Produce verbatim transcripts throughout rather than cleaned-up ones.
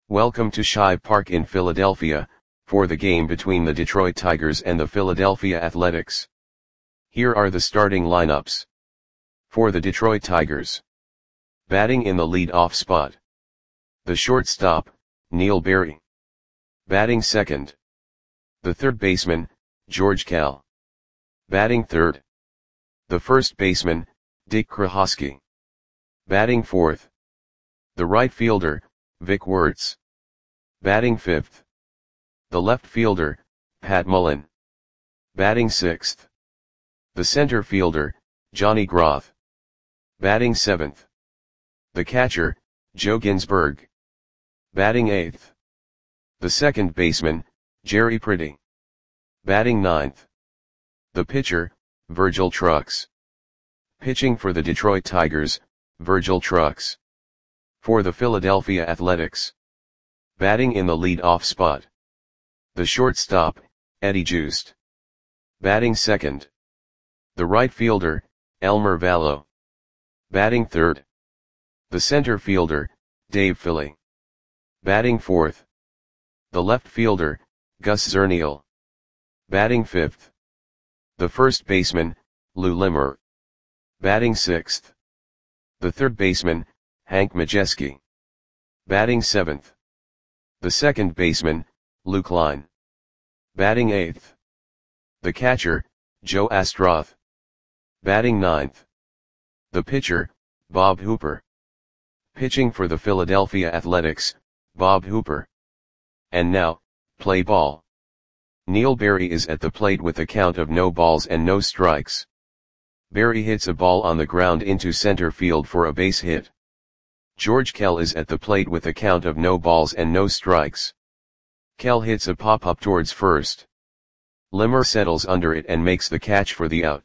Welcome to Shive Park in Philadelphia, for the game between the Detroit Tigers and the Philadelphia Athletics. Here are the starting lineups. For the Detroit Tigers. Batting in the lead-off spot. The shortstop, Neil Berry. Batting second. The third baseman, George Kell. Batting third. The first baseman, Dick Krohosky. Batting fourth. The right fielder, Vic Wertz. Batting fifth. The left fielder, Pat Mullen. Batting sixth. The center fielder, Johnny Groth. Batting seventh. The catcher, Joe Ginsberg. Batting eighth. The second baseman, Jerry Priddy. Batting ninth. The pitcher, Virgil Trucks. Pitching for the Detroit Tigers, Virgil Trucks. For the Philadelphia Athletics. Batting in the lead-off spot. The shortstop, Eddie Joost. Batting second. The right fielder, Elmer Vallow. Batting third. The center fielder, Dave Philly. Batting fourth. The left fielder, Gus Zernial. Batting fifth. The first baseman, Lou Limmer. Batting sixth. The third baseman, Hank Majeski. Batting seventh. The second baseman, Lou Klein. Batting eighth. The catcher, Joe Astroth. Batting ninth. The pitcher, Bob Hooper. Pitching for the Philadelphia Athletics, Bob Hooper. And now, play ball. Neil Berry is at the plate with a count of no balls and no strikes. Berry hits a ball on the ground into center field for a base hit. George Kell is at the plate with a count of no balls and no strikes. Kell hits a pop-up towards first. Limmer settles under it and makes the catch for the out.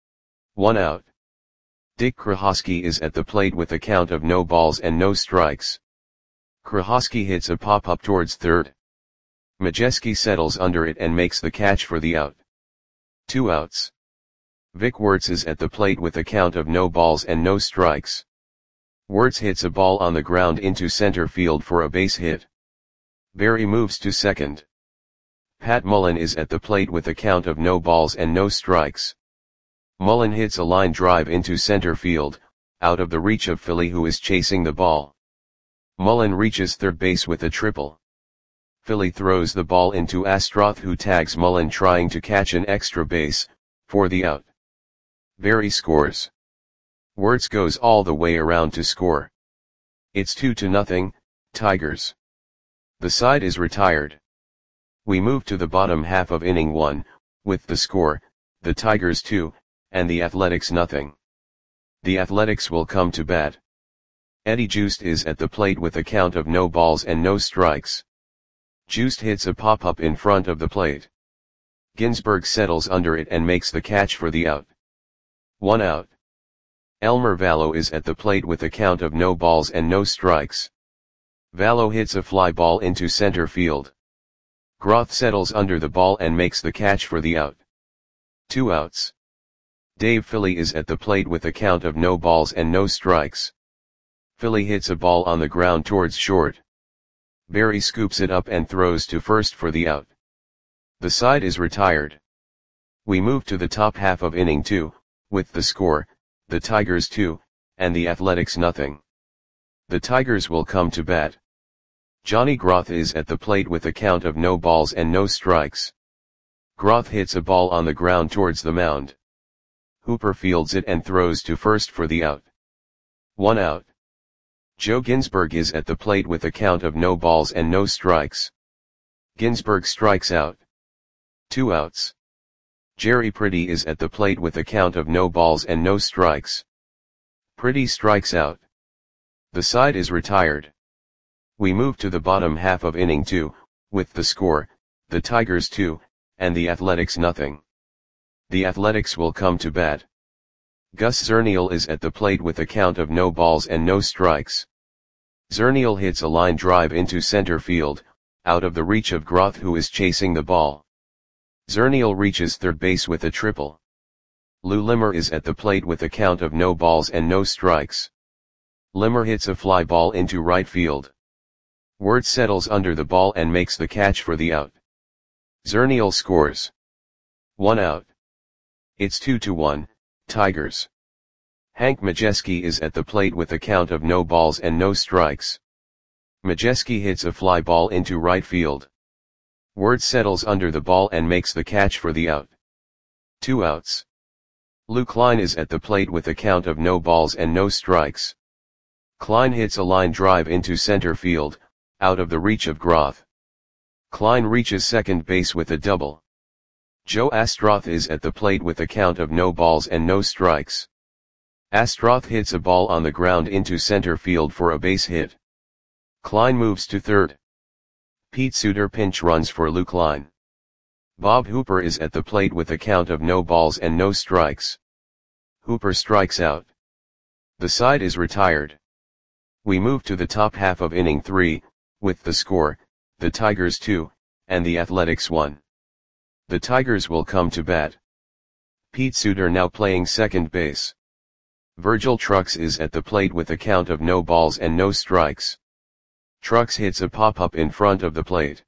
One out. Dick Krohosky is at the plate with a count of no balls and no strikes. Krohosky hits a pop-up towards third. Majeski settles under it and makes the catch for the out. Two outs. Vic Wertz is at the plate with a count of no balls and no strikes. Wertz hits a ball on the ground into center field for a base hit. Berry moves to second. Pat Mullen is at the plate with a count of no balls and no strikes. Mullen hits a line drive into center field, out of the reach of Philly, who is chasing the ball. Mullen reaches third base with a triple. Philly throws the ball into Astroth, who tags Mullen trying to catch an extra base, for the out. Berry scores. Wertz goes all the way around to score. It's two to nothing, Tigers. The side is retired. We move to the bottom half of inning one, with the score, the Tigers two, and the Athletics nothing. The Athletics will come to bat. Eddie Joost is at the plate with a count of no balls and no strikes. Joost hits a pop-up in front of the plate. Ginsberg settles under it and makes the catch for the out. One out. Elmer Vallow is at the plate with a count of no balls and no strikes. Vallow hits a fly ball into center field. Groth settles under the ball and makes the catch for the out. Two outs. Dave Philly is at the plate with a count of no balls and no strikes. Philly hits a ball on the ground towards short. Berry scoops it up and throws to first for the out. The side is retired. We move to the top half of inning two, with the score, the Tigers two, and the Athletics nothing. The Tigers will come to bat. Johnny Groth is at the plate with a count of no balls and no strikes. Groth hits a ball on the ground towards the mound. Hooper fields it and throws to first for the out. One out. Joe Ginsberg is at the plate with a count of no balls and no strikes. Ginsberg strikes out. Two outs. Jerry Priddy is at the plate with a count of no balls and no strikes. Priddy strikes out. The side is retired. We move to the bottom half of inning two, with the score, the Tigers two, and the Athletics nothing. The Athletics will come to bat. Gus Zernial is at the plate with a count of no balls and no strikes. Zernial hits a line drive into center field, out of the reach of Groth, who is chasing the ball. Zernial reaches third base with a triple. Lou Limmer is at the plate with a count of no balls and no strikes. Limmer hits a fly ball into right field. Wirtz settles under the ball and makes the catch for the out. Zernial scores. One out. It's two to one, Tigers. Hank Majeski is at the plate with a count of no balls and no strikes. Majeski hits a fly ball into right field. Wirtz settles under the ball and makes the catch for the out. Two outs. Lou Klein is at the plate with a count of no balls and no strikes. Klein hits a line drive into center field, out of the reach of Groth. Klein reaches second base with a double. Joe Astroth is at the plate with a count of no balls and no strikes. Astroth hits a ball on the ground into center field for a base hit. Klein moves to third. Pete Suter pinch runs for Lou Klein. Bob Hooper is at the plate with a count of no balls and no strikes. Hooper strikes out. The side is retired. We move to the top half of inning three, with the score, the Tigers two, and the Athletics one. The Tigers will come to bat. Pete Suter now playing second base. Virgil Trucks is at the plate with a count of no balls and no strikes. Trucks hits a pop-up in front of the plate.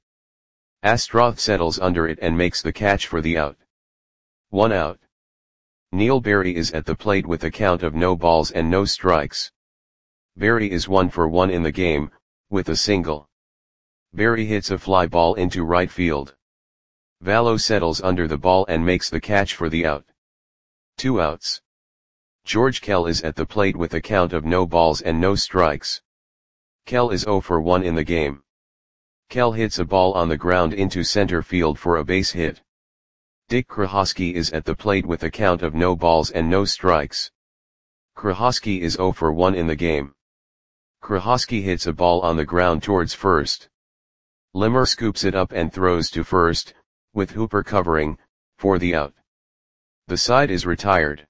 Astroth settles under it and makes the catch for the out. One out. Neil Berry is at the plate with a count of no balls and no strikes. Berry is one for one in the game, with a single. Berry hits a fly ball into right field. Vallo settles under the ball and makes the catch for the out. Two outs. George Kell is at the plate with a count of no balls and no strikes. Kell is zero for one in the game. Kell hits a ball on the ground into center field for a base hit. Dick Krahosky is at the plate with a count of no balls and no strikes. Krahosky is zero for one in the game. Krahosky hits a ball on the ground towards first. Limmer scoops it up and throws to first, with Hooper covering, for the out. The side is retired.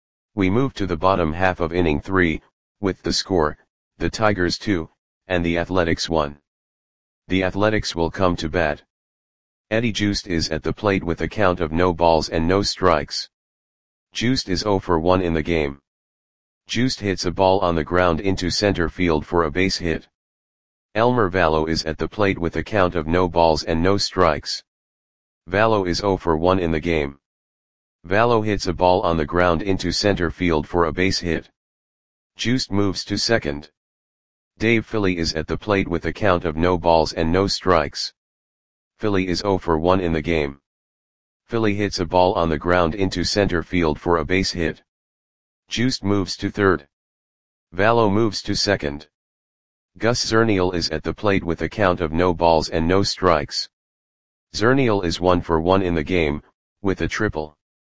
We move to the bottom half of inning three, with the score, the Tigers two, and the Athletics one. The Athletics will come to bat. Eddie Joost is at the plate with a count of no balls and no strikes. Joost is zero for one in the game. Joost hits a ball on the ground into center field for a base hit. Elmer Vallo is at the plate with a count of no balls and no strikes. Vallo is zero for one in the game. Vallo hits a ball on the ground into center field for a base hit. Joost moves to second. Dave Philly is at the plate with a count of no balls and no strikes. Philly is zero for one in the game. Philly hits a ball on the ground into center field for a base hit. Joost moves to third. Vallo moves to second. Gus Zernial is at the plate with a count of no balls and no strikes. Zernial is one for one in the game, with a triple.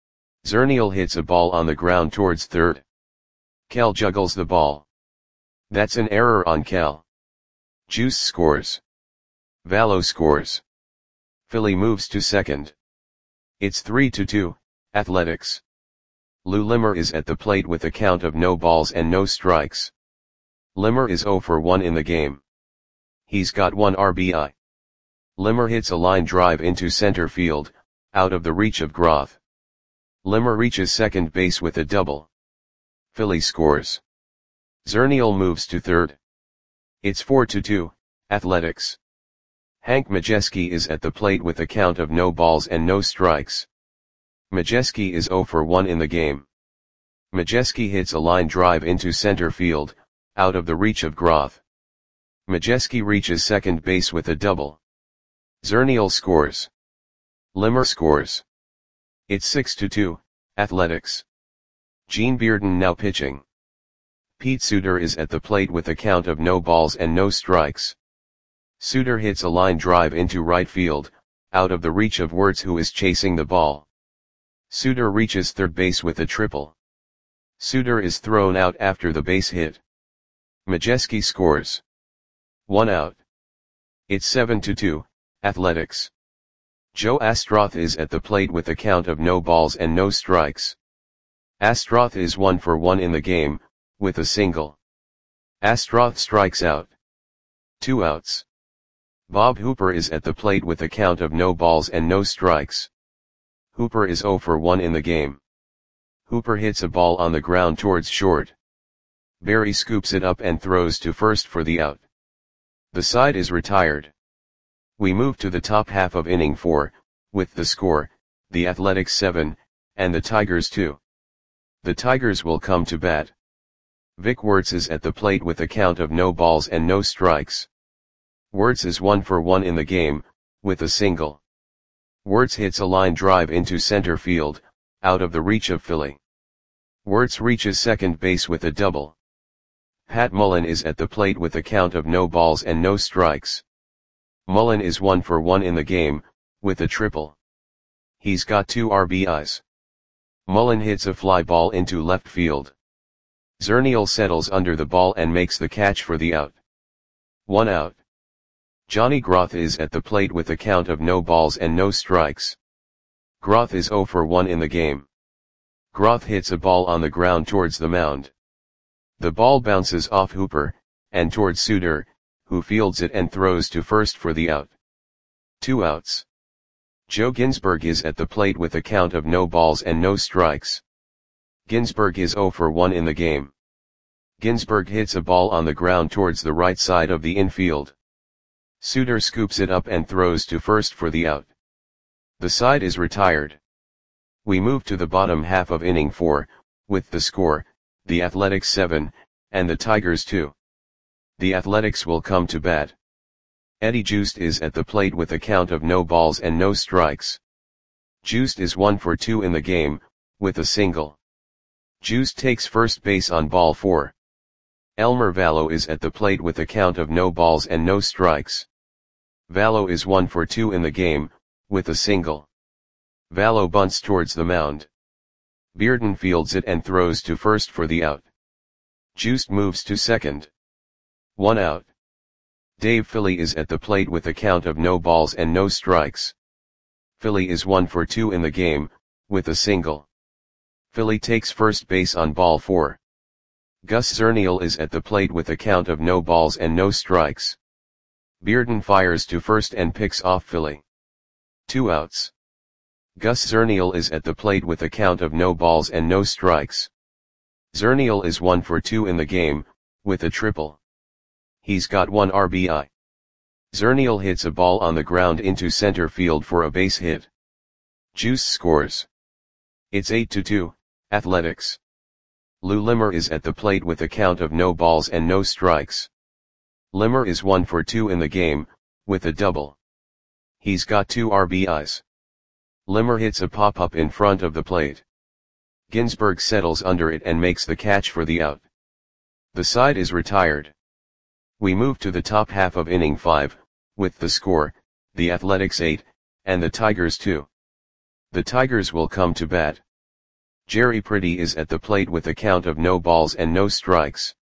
Zernial hits a ball on the ground towards third. Kell juggles the ball. That's an error on Kell. Joost scores. Vallo scores. Philly moves to second. It's three to two, Athletics. Lou Limmer is at the plate with a count of no balls and no strikes. Limmer is zero for one in the game. He's got one R B I. Limmer hits a line drive into center field, out of the reach of Groth. Limmer reaches second base with a double. Philly scores. Zernial moves to third. It's four to two, Athletics. Hank Majeski is at the plate with a count of no balls and no strikes. Majeski is zero for one in the game. Majeski hits a line drive into center field, out of the reach of Groth. Majeski reaches second base with a double. Zernial scores. Limmer scores. It's six to two, Athletics. Gene Bearden now pitching. Pete Suter is at the plate with a count of no balls and no strikes. Suter hits a line drive into right field, out of the reach of Wirtz, who is chasing the ball. Suter reaches third base with a triple. Suter is thrown out after the base hit. Majeski scores. One out. It's seven to two, Athletics. Joe Astroth is at the plate with a count of no balls and no strikes. Astroth is one for one in the game, with a single. Astroth strikes out. Two outs. Bob Hooper is at the plate with a count of no balls and no strikes. Hooper is zero for one in the game. Hooper hits a ball on the ground towards short. Berry scoops it up and throws to first for the out. The side is retired. We move to the top half of inning four, with the score, the Athletics seven, and the Tigers two. The Tigers will come to bat. Vic Wertz is at the plate with a count of no balls and no strikes. Wertz is one for one in the game, with a single. Wertz hits a line drive into center field, out of the reach of Philly. Wertz reaches second base with a double. Pat Mullen is at the plate with a count of no balls and no strikes. Mullen is one for one in the game, with a triple. He's got two R B Is. Mullen hits a fly ball into left field. Zernial settles under the ball and makes the catch for the out. One out. Johnny Groth is at the plate with a count of no balls and no strikes. Groth is zero for one in the game. Groth hits a ball on the ground towards the mound. The ball bounces off Hooper, and towards Suter, who fields it and throws to first for the out. Two outs. Joe Ginsberg is at the plate with a count of no balls and no strikes. Ginsberg is zero for one in the game. Ginsberg hits a ball on the ground towards the right side of the infield. Suter scoops it up and throws to first for the out. The side is retired. We move to the bottom half of inning four, with the score, the Athletics seven, and the Tigers two. The Athletics will come to bat. Eddie Joost is at the plate with a count of no balls and no strikes. Joost is one for two in the game, with a single. Joost takes first base on ball four. Elmer Vallo is at the plate with a count of no balls and no strikes. Vallo is one for two in the game, with a single. Vallo bunts towards the mound. Bearden fields it and throws to first for the out. Joost moves to second. One out. Dave Philly is at the plate with a count of no balls and no strikes. Philly is one for two in the game, with a single. Philly takes first base on ball four. Gus Zernial is at the plate with a count of no balls and no strikes. Bearden fires to first and picks off Philly. Two outs. Gus Zernial is at the plate with a count of no balls and no strikes. Zernial is one for two in the game, with a triple. He's got one R B I. Zernial hits a ball on the ground into center field for a base hit. Juice scores. It's eight to two, Athletics. Lou Limmer is at the plate with a count of no balls and no strikes. Limmer is one for two in the game, with a double. He's got two R B Is. Limmer hits a pop-up in front of the plate. Ginsberg settles under it and makes the catch for the out. The side is retired. We move to the top half of inning five, with the score, the Athletics eight, and the Tigers two. The Tigers will come to bat. Jerry Pretty is at the plate with a count of no balls and no strikes.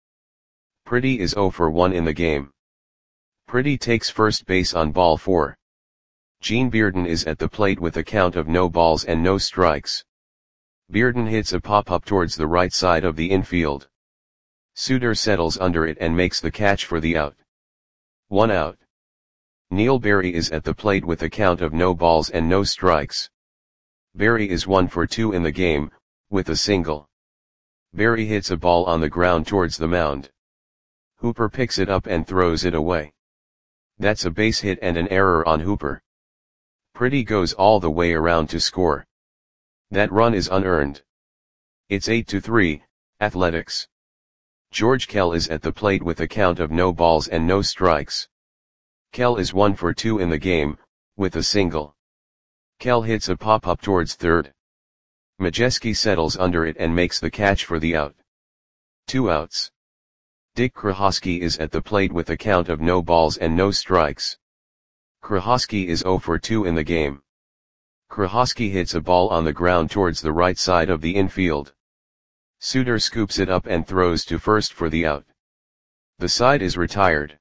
Pretty is zero for one in the game. Pretty takes first base on ball four. Gene Bearden is at the plate with a count of no balls and no strikes. Bearden hits a pop-up towards the right side of the infield. Suter settles under it and makes the catch for the out. One out. Neil Berry is at the plate with a count of no balls and no strikes. Berry is one for two in the game, with a single. Berry hits a ball on the ground towards the mound. Hooper picks it up and throws it away. That's a base hit and an error on Hooper. Pretty goes all the way around to score. That run is unearned. It's eight to three, Athletics. George Kell is at the plate with a count of no balls and no strikes. Kell is one for two in the game, with a single. Kell hits a pop-up towards third. Majeski settles under it and makes the catch for the out. Two outs. Dick Krahosky is at the plate with a count of no balls and no strikes. Krahosky is zero for two in the game. Krahosky hits a ball on the ground towards the right side of the infield. Suter scoops it up and throws to first for the out. The side is retired.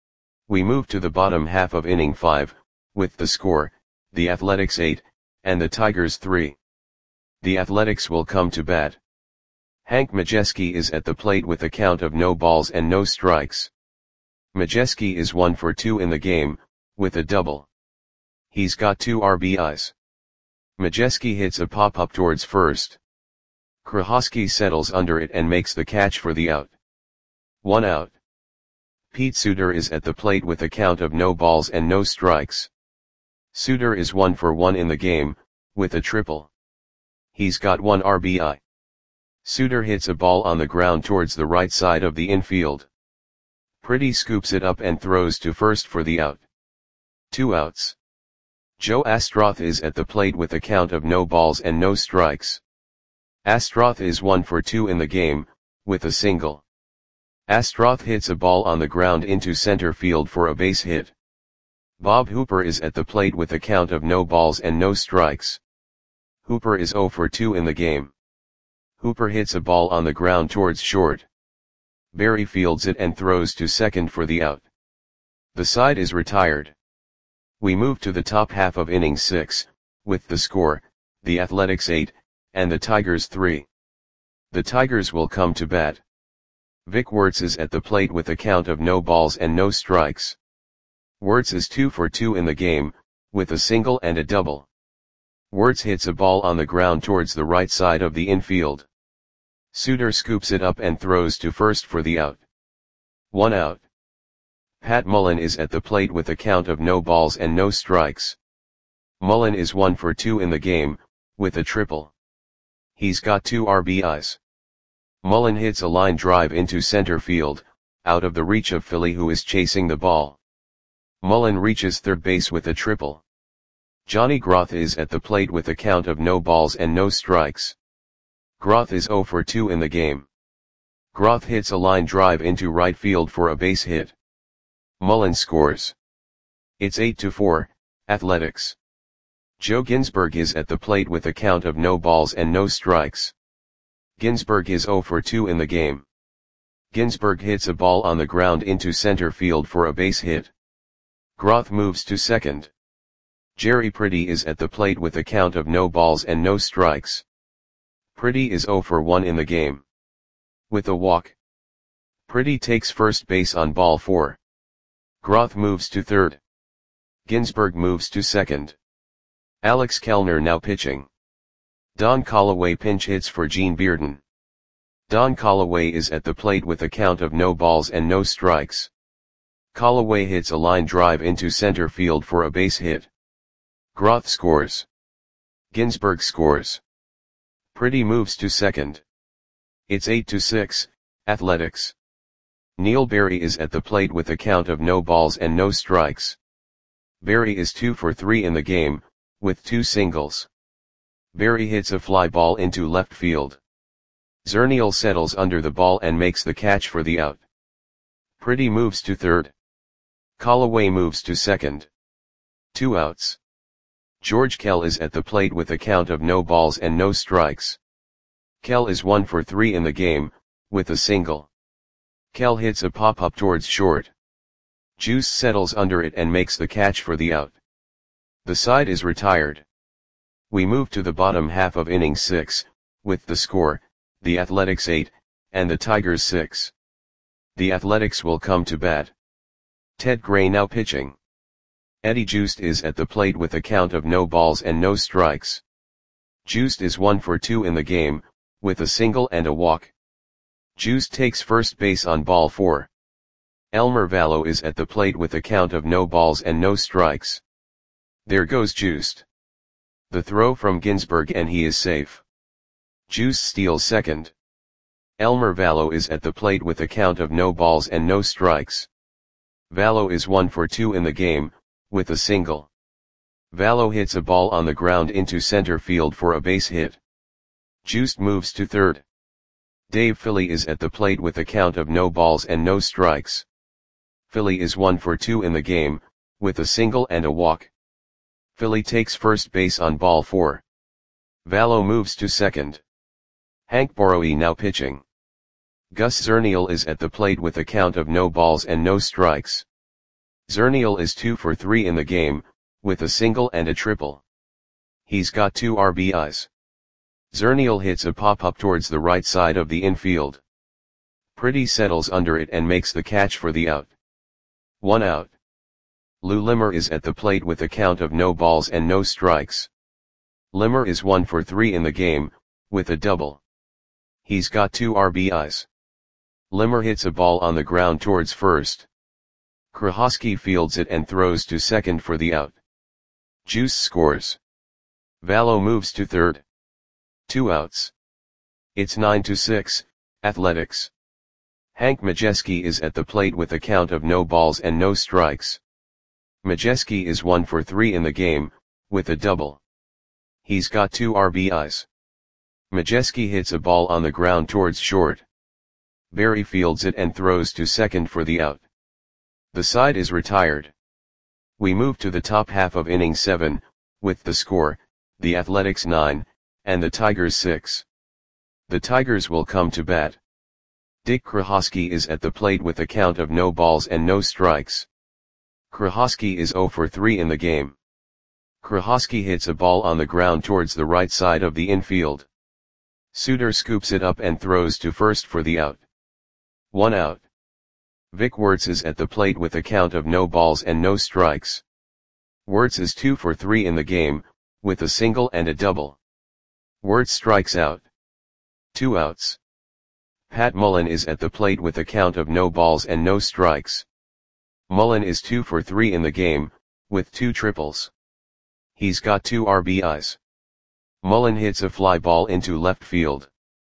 We move to the bottom half of inning five, with the score, the Athletics eight, and the Tigers three. The Athletics will come to bat. Hank Majeski is at the plate with a count of no balls and no strikes. Majeski is one for two in the game, with a double. He's got two R B Is. Majeski hits a pop-up towards first. Krahosky settles under it and makes the catch for the out. One out. Pete Suter is at the plate with a count of no balls and no strikes. Suter is one for one in the game, with a triple. He's got one R B I. Suter hits a ball on the ground towards the right side of the infield. Pretty scoops it up and throws to first for the out. Two outs. Joe Astroth is at the plate with a count of no balls and no strikes. Astroth is one for two in the game, with a single. Astroth hits a ball on the ground into center field for a base hit. Bob Hooper is at the plate with a count of no balls and no strikes. Hooper is zero for two in the game. Hooper hits a ball on the ground towards short. Berry fields it and throws to second for the out. The side is retired. We move to the top half of inning six, with the score, the Athletics eight, and the Tigers three. The Tigers will come to bat. Vic Wertz is at the plate with a count of no balls and no strikes. Wertz is two for two in the game, with a single and a double. Wertz hits a ball on the ground towards the right side of the infield. Suter scoops it up and throws to first for the out. One out. Pat Mullen is at the plate with a count of no balls and no strikes. Mullen is one for two in the game, with a triple. He's got two R B Is. Mullen hits a line drive into center field, out of the reach of Philly, who is chasing the ball. Mullen reaches third base with a triple. Johnny Groth is at the plate with a count of no balls and no strikes. Groth is zero for two in the game. Groth hits a line drive into right field for a base hit. Mullen scores. It's eight to four, Athletics. Joe Ginsberg is at the plate with a count of no balls and no strikes. Ginsberg is zero for two in the game. Ginsberg hits a ball on the ground into center field for a base hit. Groth moves to second. Jerry Pretty is at the plate with a count of no balls and no strikes. Pretty is zero for one in the game. With a walk. Pretty takes first base on ball four. Groth moves to third. Ginsberg moves to second. Alex Kellner now pitching. Don Callaway pinch hits for Gene Bearden. Don Callaway is at the plate with a count of no balls and no strikes. Callaway hits a line drive into center field for a base hit. Groth scores. Ginsberg scores. Pretty moves to second. It's eight to six, Athletics. Neil Berry is at the plate with a count of no balls and no strikes. Berry is two for three in the game, with two singles. Berry hits a fly ball into left field. Zernial settles under the ball and makes the catch for the out. Pretty moves to third. Callaway moves to second. Two outs. George Kell is at the plate with a count of no balls and no strikes. Kell is one for three in the game, with a single. Kell hits a pop-up towards short. Juice settles under it and makes the catch for the out. The side is retired. We move to the bottom half of inning six, with the score, the Athletics eight, and the Tigers six. The Athletics will come to bat. Ted Gray now pitching. Eddie Joost is at the plate with a count of no balls and no strikes. Joost is one for two in the game, with a single and a walk. Joost takes first base on ball four. Elmer Vallow is at the plate with a count of no balls and no strikes. There goes Joost. The throw from Ginsberg and he is safe. Joost steals second. Elmer Vallow is at the plate with a count of no balls and no strikes. Vallow is one for two in the game, with a single. Vallow hits a ball on the ground into center field for a base hit. Joost moves to third. Dave Philly is at the plate with a count of no balls and no strikes. Philly is one for two in the game, with a single and a walk. Philly takes first base on ball four. Vallow moves to second. Hank Borowy now pitching. Gus Zernial is at the plate with a count of no balls and no strikes. Zernial is two for three in the game, with a single and a triple. He's got two R B Is. Zernial hits a pop-up towards the right side of the infield. Pretty settles under it and makes the catch for the out. One out. Lou Limmer is at the plate with a count of no balls and no strikes. Limmer is one for three in the game, with a double. He's got two R B Is. Limmer hits a ball on the ground towards first. Krahosky fields it and throws to second for the out. Juice scores. Valo moves to third. Two outs. It's nine to six, Athletics. Hank Majeski is at the plate with a count of no balls and no strikes. Majeski is one for three in the game, with a double. He's got two R B Is. Majeski hits a ball on the ground towards short. Barry fields it and throws to second for the out. The side is retired. We move to the top half of inning seven, with the score, the Athletics nine, and the Tigers six. The Tigers will come to bat. Dick Krahosky is at the plate with a count of no balls and no strikes. Krahosky is zero for three in the game. Krahosky hits a ball on the ground towards the right side of the infield. Suter scoops it up and throws to first for the out. One out. Vic Wertz is at the plate with a count of no balls and no strikes. Wertz is two for three in the game, with a single and a double. Wertz strikes out. Two outs. Pat Mullen is at the plate with a count of no balls and no strikes. Mullen is two for three in the game, with two triples. He's got two R B Is. Mullen hits a fly ball into left field.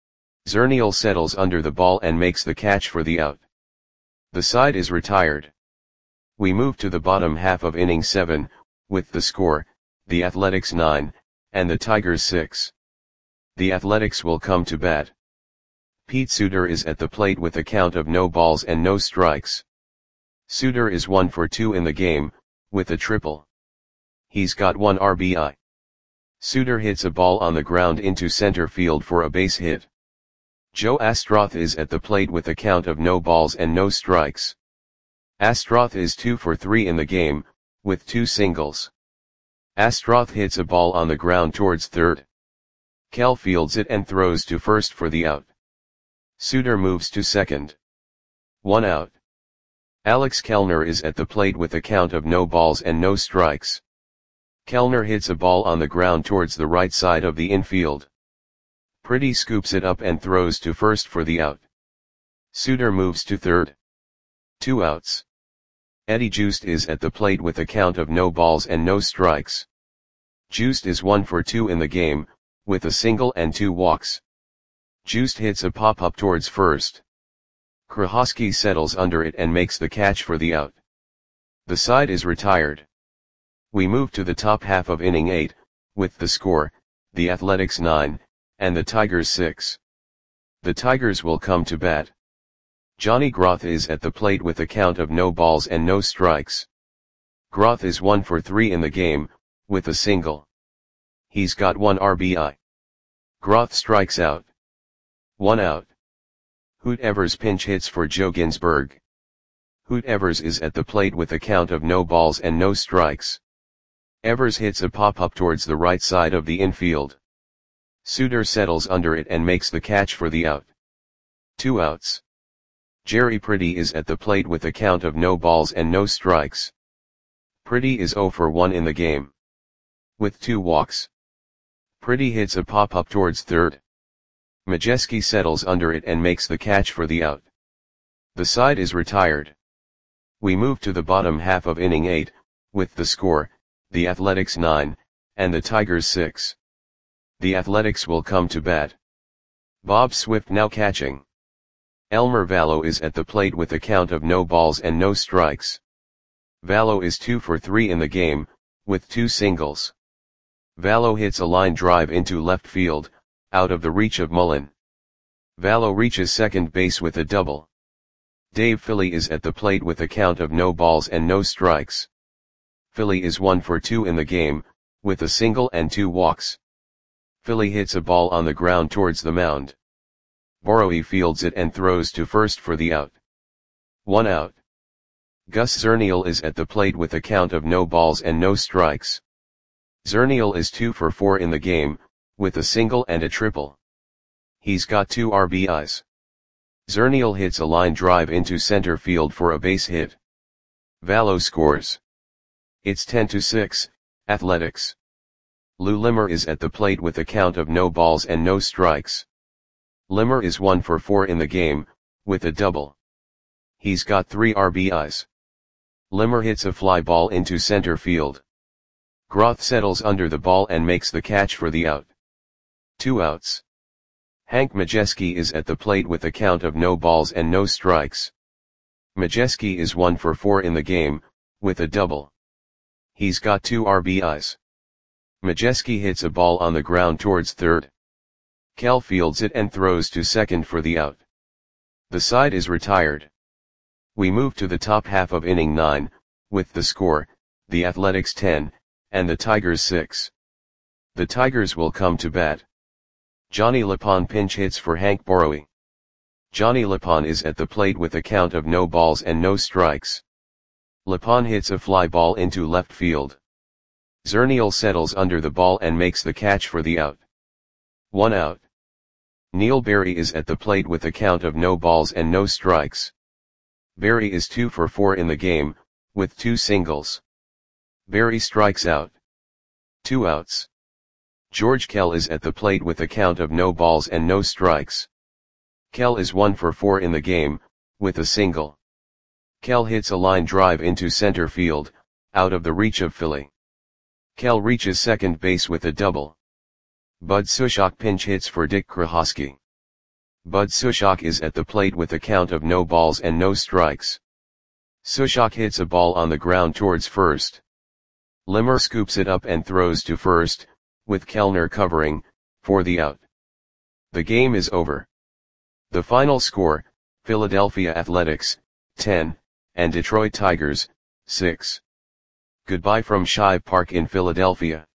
Zernial settles under the ball and makes the catch for the out. The side is retired. We move to the bottom half of inning seven, with the score, the Athletics nine, and the Tigers six. The Athletics will come to bat. Pete Suter is at the plate with a count of no balls and no strikes. Suter is one for two in the game, with a triple. He's got one R B I. Suter hits a ball on the ground into center field for a base hit. Joe Astroth is at the plate with a count of no balls and no strikes. Astroth is two for three in the game, with two singles. Astroth hits a ball on the ground towards third. Kell fields it and throws to first for the out. Suter moves to second. One out. Alex Kellner is at the plate with a count of no balls and no strikes. Kellner hits a ball on the ground towards the right side of the infield. Pretty scoops it up and throws to first for the out. Suter moves to third. Two outs. Eddie Joost is at the plate with a count of no balls and no strikes. Joost is one for two in the game, with a single and two walks. Joost hits a pop-up towards first. Krahosky settles under it and makes the catch for the out. The side is retired. We move to the top half of inning eight, with the score, the Athletics nine, and the Tigers six. The Tigers will come to bat. Johnny Groth is at the plate with a count of no balls and no strikes. Groth is one for three in the game, with a single. He's got one R B I. Groth strikes out. One out. Hoot Evers pinch hits for Joe Ginsberg. Hoot Evers is at the plate with a count of no balls and no strikes. Evers hits a pop-up towards the right side of the infield. Suter settles under it and makes the catch for the out. Two outs. Jerry Pretty is at the plate with a count of no balls and no strikes. Pretty is zero for one in the game. With two walks. Pretty hits a pop-up towards third. Majeski settles under it and makes the catch for the out. The side is retired. We move to the bottom half of inning eight, with the score, the Athletics nine, and the Tigers six. The Athletics will come to bat. Bob Swift now catching. Elmer Valo is at the plate with a count of no balls and no strikes. Valo is two for three in the game, with two singles. Valo hits a line drive into left field, out of the reach of Mullen. Valo reaches second base with a double. Dave Philly is at the plate with a count of no balls and no strikes. Philly is one for two in the game, with a single and two walks. Philly hits a ball on the ground towards the mound. Borowy fields it and throws to first for the out. One out. Gus Zernial is at the plate with a count of no balls and no strikes. Zernial is two for four in the game, with a single and a triple. He's got two R B Is. Zernial hits a line drive into center field for a base hit. Valo scores. It's ten to six, Athletics. Lou Limmer is at the plate with a count of no balls and no strikes. Limmer is one for four in the game, with a double. He's got three R B Is. Limmer hits a fly ball into center field. Groth settles under the ball and makes the catch for the out. Two outs. Hank Majeski is at the plate with a count of no balls and no strikes. Majeski is one for four in the game, with a double. He's got two R B Is. Majeski hits a ball on the ground towards third. Kell fields it and throws to second for the out. The side is retired. We move to the top half of inning nine, with the score, the Athletics ten, and the Tigers six. The Tigers will come to bat. Johnny Lapon pinch hits for Hank Borowy. Johnny Lapon is at the plate with a count of no balls and no strikes. Lapon hits a fly ball into left field. Zernial settles under the ball and makes the catch for the out. One out. Neil Berry is at the plate with a count of no balls and no strikes. Berry is two for four in the game, with two singles. Berry strikes out. Two outs. George Kell is at the plate with a count of no balls and no strikes. Kell is one for four in the game, with a single. Kell hits a line drive into center field, out of the reach of Philly. Kell reaches second base with a double. Bud Sushok pinch hits for Dick Krahoski. Bud Sushok is at the plate with a count of no balls and no strikes. Sushok hits a ball on the ground towards first. Limmer scoops it up and throws to first, with Kellner covering, for the out. The game is over. The final score, Philadelphia Athletics, ten, and Detroit Tigers, six. Goodbye from Shive Park in Philadelphia.